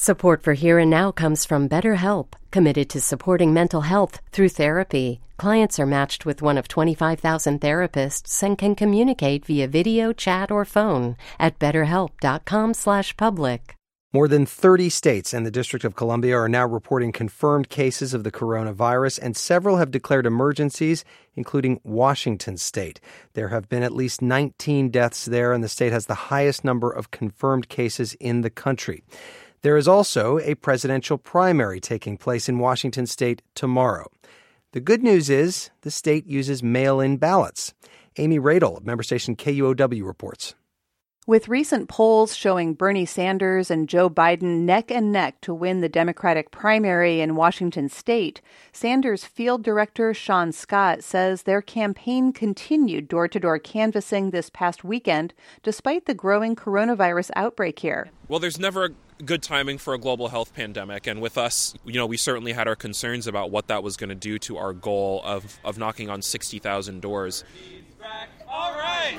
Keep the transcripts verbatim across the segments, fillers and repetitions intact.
Support for Here and Now comes from BetterHelp, committed to supporting mental health through therapy. Clients are matched with one of twenty-five thousand therapists and can communicate via video, chat, or phone at betterhelp.com slash public. More than thirty states and the District of Columbia are now reporting confirmed cases of the coronavirus, and several have declared emergencies, including Washington state. There have been at least nineteen deaths there, and the state has the highest number of confirmed cases in the country. There is also a presidential primary taking place in Washington state tomorrow. The good news is the state uses mail-in ballots. Amy Radel of member station K U O W reports. With recent polls showing Bernie Sanders and Joe Biden neck and neck to win the Democratic primary in Washington state, Sanders field director Sean Scott says their campaign continued door-to-door canvassing this past weekend despite the growing coronavirus outbreak here. Well, there's never a good timing for a global health pandemic, and with us, you know, we certainly had our concerns about what that was going to do to our goal of, of knocking on sixty thousand doors. All right.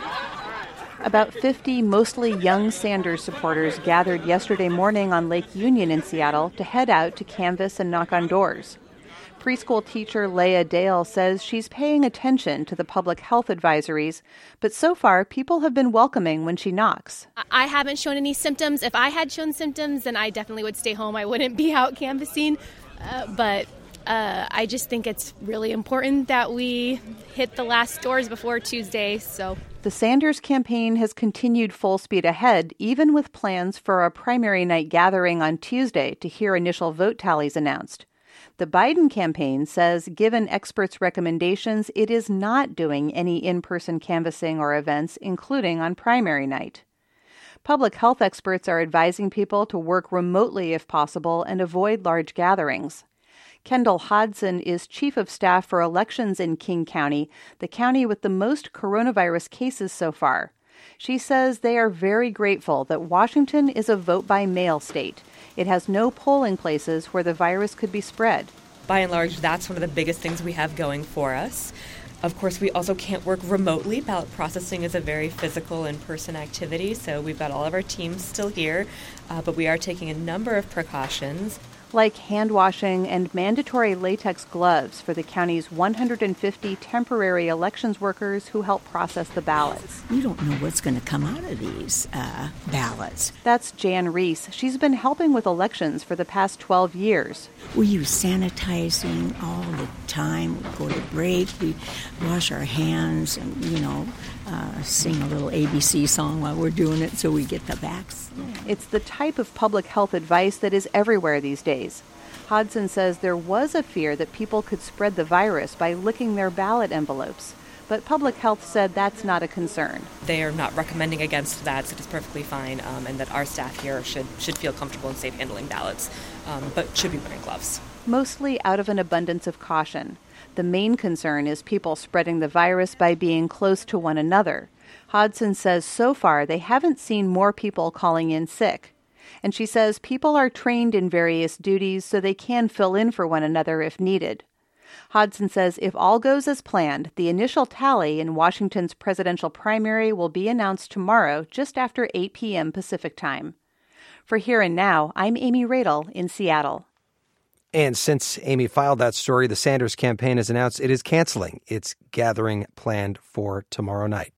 About fifty mostly young Sanders supporters gathered yesterday morning on Lake Union in Seattle to head out to canvass and knock on doors. Preschool teacher Leah Dale says she's paying attention to the public health advisories, but so far people have been welcoming when she knocks. I haven't shown any symptoms. If I had shown symptoms, then I definitely would stay home. I wouldn't be out canvassing, uh, but uh, I just think it's really important that we hit the last doors before Tuesday, so... The Sanders campaign has continued full speed ahead, even with plans for a primary night gathering on Tuesday to hear initial vote tallies announced. The Biden campaign says, given experts' recommendations, it is not doing any in-person canvassing or events, including on primary night. Public health experts are advising people to work remotely if possible and avoid large gatherings. Kendall Hodson is chief of staff for elections in King County, the county with the most coronavirus cases so far. She says they are very grateful that Washington is a vote-by-mail state. It has no polling places where the virus could be spread. By and large, that's one of the biggest things we have going for us. Of course, we also can't work remotely. Ballot processing is a very physical in-person activity, so we've got all of our teams still here, uh, but we are taking a number of precautions. Like hand washing and mandatory latex gloves for the county's one hundred fifty temporary elections workers who help process the ballots. You don't know what's going to come out of these uh, ballots. That's Jan Reese. She's been helping with elections for the past twelve years. We use sanitizing all the time. We go to break, we wash our hands, and, you know, uh, sing a little A B C song while we're doing it so we get the vaccine. It's the type of public health advice that is everywhere these days. Hodson says there was a fear that people could spread the virus by licking their ballot envelopes, but public health said that's not a concern. They are not recommending against that, so it's perfectly fine, um, and that our staff here should, should feel comfortable and safe handling ballots, um, but should be wearing gloves. Mostly out of an abundance of caution. The main concern is people spreading the virus by being close to one another. Hodson says so far they haven't seen more people calling in sick. And she says people are trained in various duties so they can fill in for one another if needed. Hodson says if all goes as planned, the initial tally in Washington's presidential primary will be announced tomorrow just after eight p.m. Pacific time. For Here and Now, I'm Amy Radel in Seattle. And since Amy filed that story, the Sanders campaign has announced it is canceling its gathering planned for tomorrow night.